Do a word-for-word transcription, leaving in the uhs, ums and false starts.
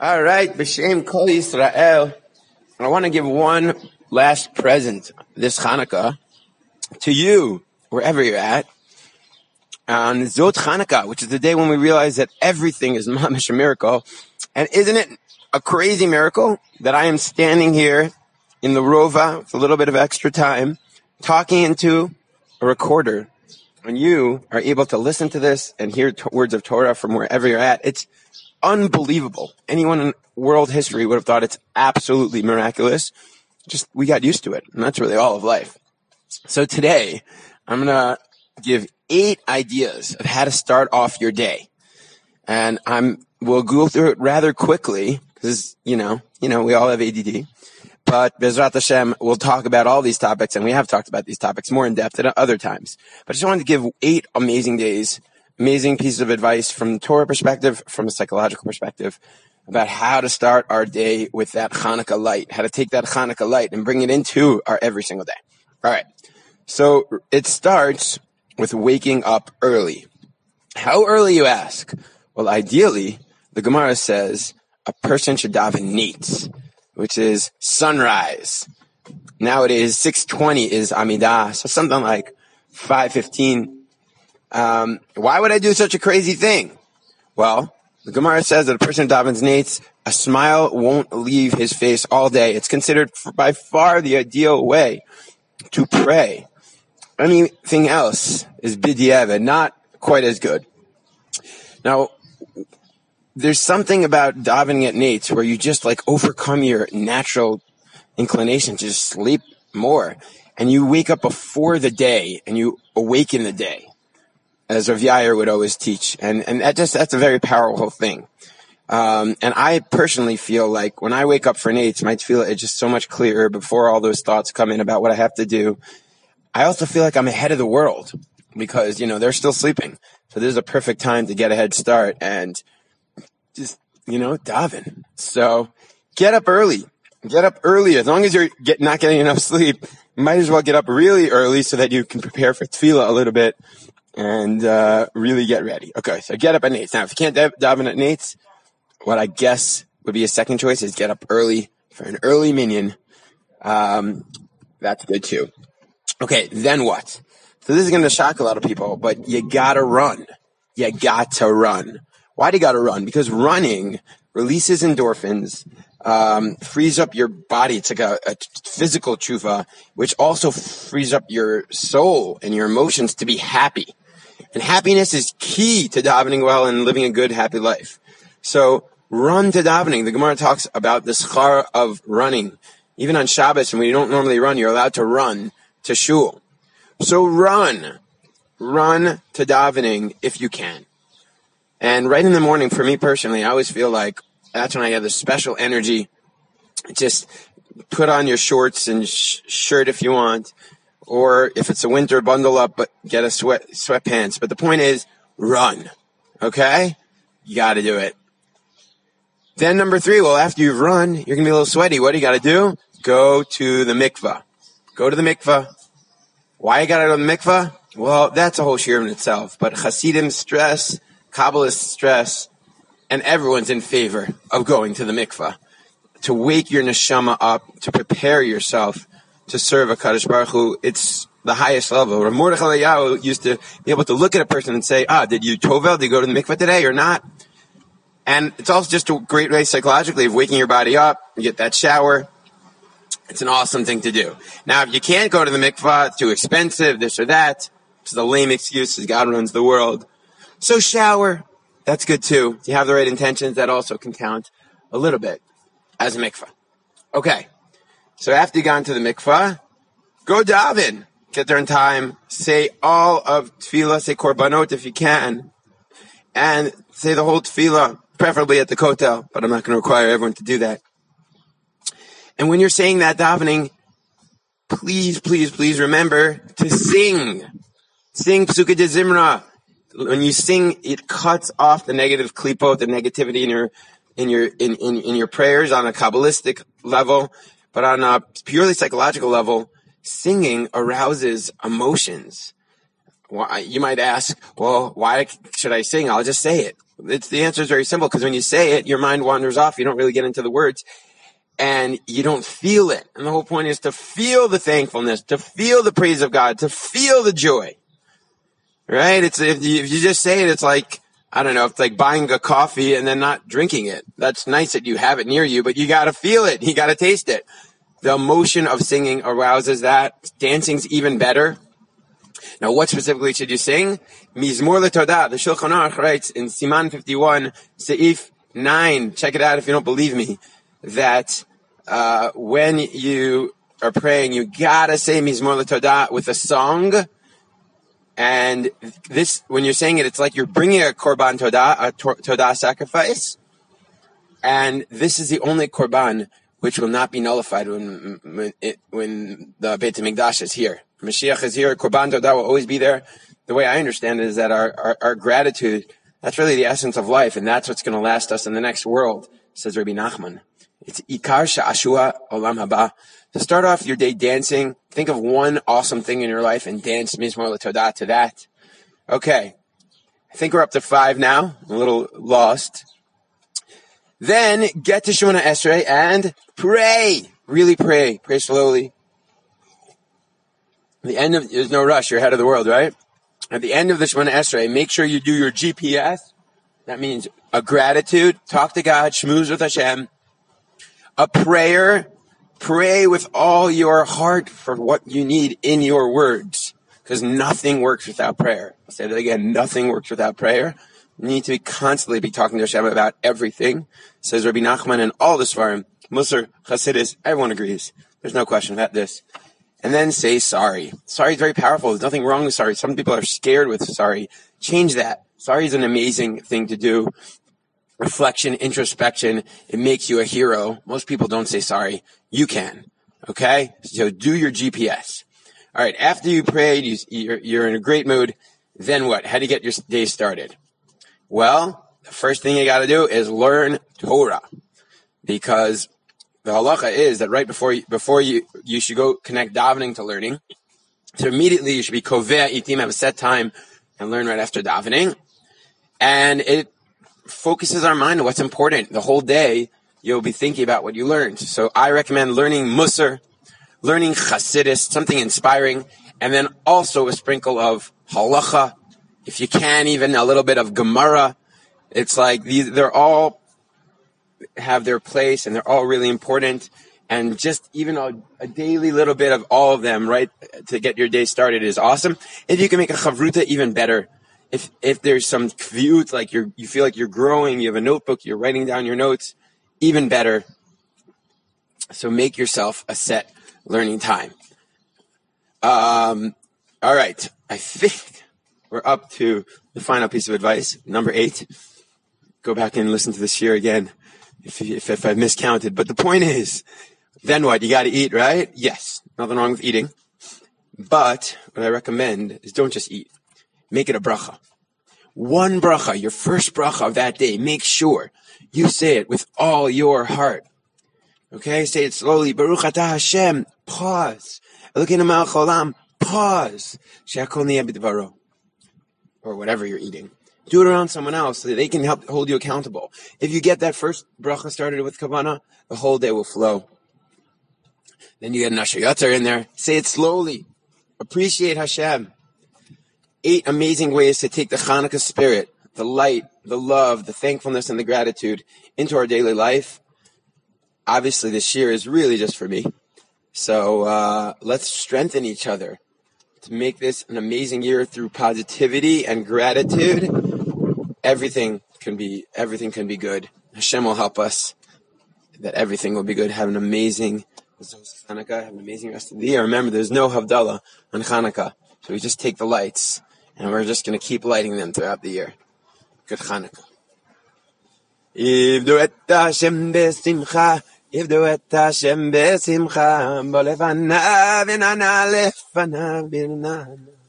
All right, B'Shem Kol Yisrael. I want to give one last present this Hanukkah to you, wherever you're at, on Zot Hanukkah, which is the day when we realize that everything is mamish a miracle. And isn't it a crazy miracle that I am standing here in the Rova with a little bit of extra time, talking into a recorder, and you are able to listen to this and hear t- words of Torah from wherever you're at? It's unbelievable. Anyone in world history would have thought it's absolutely miraculous. Just, we got used to it, and that's really all of life. So today, I'm going to give eight ideas of how to start off your day. And I'm, we'll go through it rather quickly, because, you know, you know, we all have A D D. But Bezrat Hashem, we'll talk about all these topics, and we have talked about these topics more in depth at other times. But I just wanted to give eight amazing days, amazing pieces of advice from the Torah perspective, from a psychological perspective, about how to start our day with that Hanukkah light, how to take that Hanukkah light and bring it into our every single day. All right. So it starts with waking up early. How early, you ask? Well, ideally, the Gemara says a person should daven Neitz, which is sunrise. Nowadays, six twenty is Amidah, so something like five fifteen. Um, why would I do such a crazy thing? Well, the Gemara says that a person who davens Neitz, a smile won't leave his face all day. It's considered by far the ideal way to pray. Anything else is b'diavad, not quite as good. Now, there's something about davening at Neitz where you just like overcome your natural inclination to just sleep more. And you wake up before the day and you awaken the day, as Rav Yair would always teach. And, and that just, that's a very powerful thing. Um, and I personally feel like when I wake up for Neitz, my tefillah is just so much clearer before all those thoughts come in about what I have to do. I also feel like I'm ahead of the world because, you know, they're still sleeping. So this is a perfect time to get a head start and just, you know, daven. So get up early. Get up early. As long as you're get, not getting enough sleep, you might as well get up really early so that you can prepare for tefillah a little bit and uh really get ready. Okay, so get up at Neitz. Now, if you can't daven at Neitz, what I guess would be a second choice is get up early for an early minyan. Um, that's good too. Okay, then what? So this is going to shock a lot of people, but you gotta run. You got to run. Why do you gotta run? Because running releases endorphins, um, frees up your body. It's like a, a physical tshuva, which also frees up your soul and your emotions to be happy. And happiness is key to davening well and living a good, happy life. So run to davening. The Gemara talks about the schar of running. Even on Shabbos, when you don't normally run, you're allowed to run to shul. So run. Run to davening if you can. And right in the morning, for me personally, I always feel like that's when I have this special energy. Just put on your shorts and sh- shirt if you want. Or if it's a winter, bundle up, but get a sweat sweatpants. But the point is, run. Okay? You got to do it. Then number three, well, after you've run, you're going to be a little sweaty. What do you got to do? Go to the mikvah. Go to the mikvah. Why you got to go to the mikvah? Well, that's a whole shir in itself. But Hasidim stress, Kabbalists stress, and everyone's in favor of going to the mikvah. To wake your neshama up, to prepare yourself to serve a Kadosh Baruch Hu, it's the highest level. Rav Mordechai Eliyahu used to be able to look at a person and say, ah, did you tovel, did you go to the mikvah today or not? And it's also just a great way psychologically of waking your body up, you get that shower. It's an awesome thing to do. Now, if you can't go to the mikvah, it's too expensive, this or that, it's the lame excuses, God runs the world. So shower, that's good too. If you have the right intentions, that also can count a little bit as a mikvah. Okay. So after you got into the mikvah, go daven. Get there in time. Say all of tefillah. Say korbanot if you can. And say the whole tefillah, preferably at the kotel, but I'm not going to require everyone to do that. And when you're saying that davening, please, please, please remember to sing. Sing Psukkah de Zimra. When you sing, it cuts off the negative klipot, the negativity in your in your in, in, in your prayers on a Kabbalistic level. But on a purely psychological level, singing arouses emotions. You might ask, well, why should I sing? I'll just say it. it's the answer is very simple, because when you say it, your mind wanders off. You don't really get into the words, and you don't feel it. And the whole point is to feel the thankfulness, to feel the praise of God, to feel the joy. Right? It's if you, if you just say it, it's like, I don't know, it's like buying a coffee and then not drinking it. That's nice that you have it near you, but you got to feel it. You got to taste it. The emotion of singing arouses that. Dancing's even better. Now, what specifically should you sing? Mizmor LeTodah. The Shulchan Aruch writes in Siman fifty-one, Seif nine. Check it out if you don't believe me. That uh when you are praying, you gotta say Mizmor LeTodah with a song. And this, when you're saying it, it's like you're bringing a korban todah, a todah sacrifice. And this is the only korban which will not be nullified when when, it, when the Beit HaMikdash is here. Mashiach is here. Korban todah will always be there. The way I understand it is that our, our, our gratitude, that's really the essence of life, and that's what's going to last us in the next world, says Rabbi Nachman. It's ikar sha'ashua olam haba. To start off your day dancing, think of one awesome thing in your life and dance Mizmor LeTodah to that. Okay. I think we're up to five now. I'm a little lost. Then get to Shemona Esrei and pray. Really pray. Pray slowly. At the end of, there's no rush. You're ahead of the world, right? At the end of the Shemona Esrei, make sure you do your G P S. That means a gratitude. Talk to God. Shmooze with Hashem. A prayer. Pray with all your heart for what you need in your words, because nothing works without prayer. I'll say that again. Nothing works without prayer. You need to be constantly be talking to Hashem about everything. Says Rabbi Nachman and all the Svarim, Musar, Chassidus, everyone agrees. There's no question about this. And then say sorry. Sorry is very powerful. There's nothing wrong with sorry. Some people are scared with sorry. Change that. Sorry is an amazing thing to do. Reflection, introspection, it makes you a hero. Most people don't say sorry. You can. Okay? So do your G P S. All right. After you prayed, you, you're, you're in a great mood. Then what? How do you get your day started? Well, the first thing you got to do is learn Torah, because the halacha is that right before you, before you, you should go connect davening to learning. So immediately you should be koveh itim, have a set time and learn right after davening. And it focuses our mind on what's important. The whole day, you'll be thinking about what you learned. So I recommend learning Musar, learning Chassidus, something inspiring, and then also a sprinkle of halacha. If you can, even a little bit of Gemara. It's like these, they're all have their place, and they're all really important. And just even a, a daily little bit of all of them, right, to get your day started is awesome. If you can make a chavruta, even better. If if there's some kviyut, like you're, you feel like you're growing, you have a notebook, you're writing down your notes, even better. So make yourself a set learning time. Um, all right. I think we're up to the final piece of advice, number eight. Go back and listen to this year again if, if, if I miscounted. But the point is, then what? You got to eat, right? Yes. Nothing wrong with eating. But what I recommend is don't just eat. Make it a bracha. One bracha, your first bracha of that day, make sure you say it with all your heart. Okay? Say it slowly. Baruch atah Hashem. Pause. Elokeinu melech haolam. Pause. She'akol niyeh b'dvaro. Or whatever you're eating. Do it around someone else so that they can help hold you accountable. If you get that first bracha started with kavanah, the whole day will flow. Then you get an Asher Yatzar in there. Say it slowly. Appreciate Hashem. Eight amazing ways to take the Hanukkah spirit, the light, the love, the thankfulness, and the gratitude into our daily life. Obviously, this year is really just for me. So uh, let's strengthen each other to make this an amazing year through positivity and gratitude. Everything can be everything can be good. Hashem will help us that everything will be good. Have an amazing Hanukkah. Have an amazing rest of the year. Remember, there's no Havdalah on Hanukkah. So we just take the lights, and we're just going to keep lighting them throughout the year. Good Hanukkah. Ivdu et Hashem besimcha, ivdu et Hashem besimcha, bo lefanav v'nana lefanav birnana.